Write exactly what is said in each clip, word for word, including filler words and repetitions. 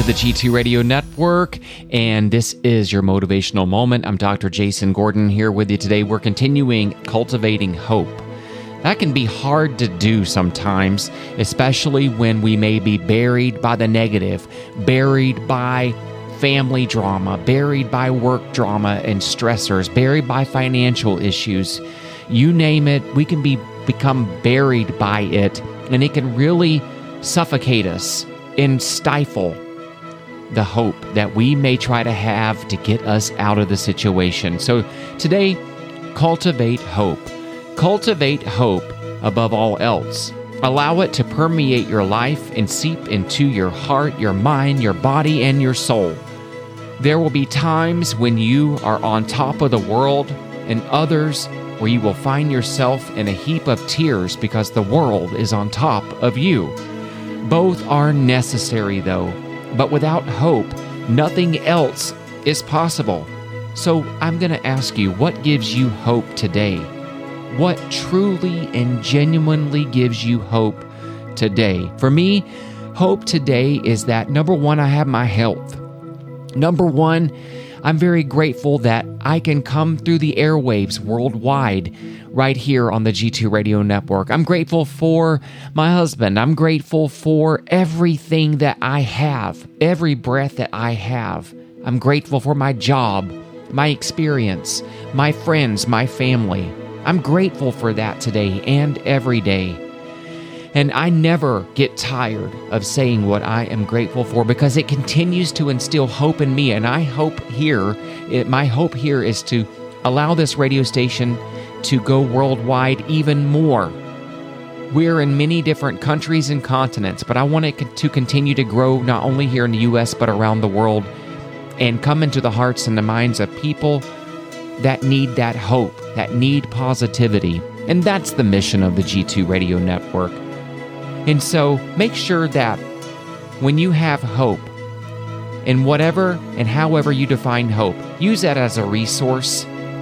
the G two Radio Network, and this is your motivational moment. I'm Doctor Jason Gordon here with you today. We're continuing cultivating hope. That can be hard to do sometimes, especially when we may be buried by the negative, buried by family drama, buried by work drama and stressors, buried by financial issues. You name it, we can be become buried by it, and it can really suffocate us and stifle the hope that we may try to have to get us out of the situation. So today, cultivate hope. Cultivate hope above all else. Allow it to permeate your life and seep into your heart, your mind, your body, and your soul. There will be times when you are on top of the world and others where you will find yourself in a heap of tears because the world is on top of you. Both are necessary though, but without hope, nothing else is possible. So I'm going to ask you, what gives you hope today? What truly and genuinely gives you hope today? For me, hope today is that, number one, I have my health. Number one, I'm very grateful that I can come through the airwaves worldwide right here on the G two Radio Network. I'm grateful for my husband. I'm grateful for everything that I have, every breath that I have. I'm grateful for my job, my experience, my friends, my family. I'm grateful for that today and every day. And I never get tired of saying what I am grateful for because it continues to instill hope in me. And I hope here, it, my hope here is to allow this radio station to go worldwide even more. We're in many different countries and continents, but I want it to continue to grow not only here in the U S, but around the world and come into the hearts and the minds of people that need that hope, that need positivity. And that's the mission of the G two Radio Network. And so make sure that when you have hope, in whatever and however you define hope, use that as a resource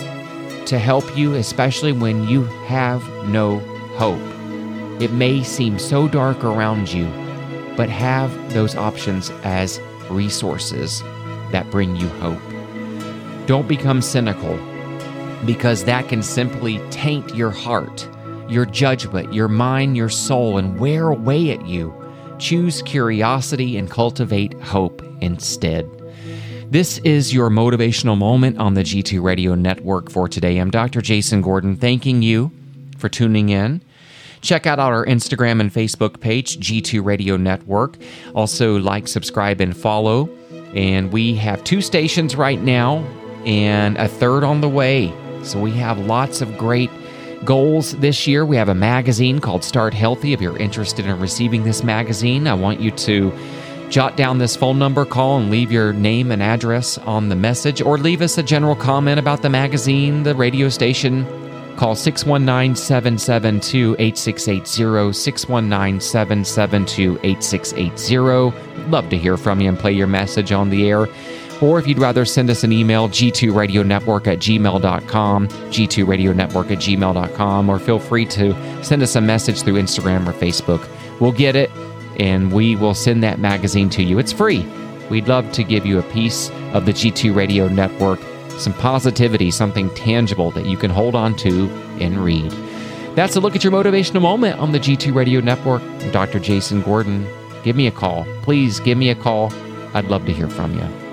to help you, especially when you have no hope. It may seem so dark around you, but have those options as resources that bring you hope. Don't become cynical, because that can simply taint your heart, your judgment, your mind, your soul, and wear away at you. Choose curiosity and cultivate hope instead. This is your motivational moment on the G two Radio Network for today. I'm Doctor Jason Gordon, thanking you for tuning in. Check out our Instagram and Facebook page, G two Radio Network. Also, like, subscribe, and follow. And we have two stations right now and a third on the way. So we have lots of great goals this year. We have a magazine called Start Healthy. If you're interested in receiving this magazine, I want you to jot down this phone number, call, and leave your name and address on the message, or leave us a general comment about the magazine, the radio station. Call six one nine, seven seven two, eight six eight zero, six one nine, seven seven two, eight six eight zero. Love to hear from you and play your message on the air. Or if you'd rather send us an email, G two Radio Network at gmail dot com, G two Radio Network at gmail dot com, or feel free to send us a message through Instagram or Facebook. We'll get it, and we will send that magazine to you. It's free. We'd love to give you a piece of the G two Radio Network, some positivity, something tangible that you can hold on to and read. That's a look at your motivational moment on the G two Radio Network. I'm Doctor Jason Gordon. Give me a call. Please give me a call. I'd love to hear from you.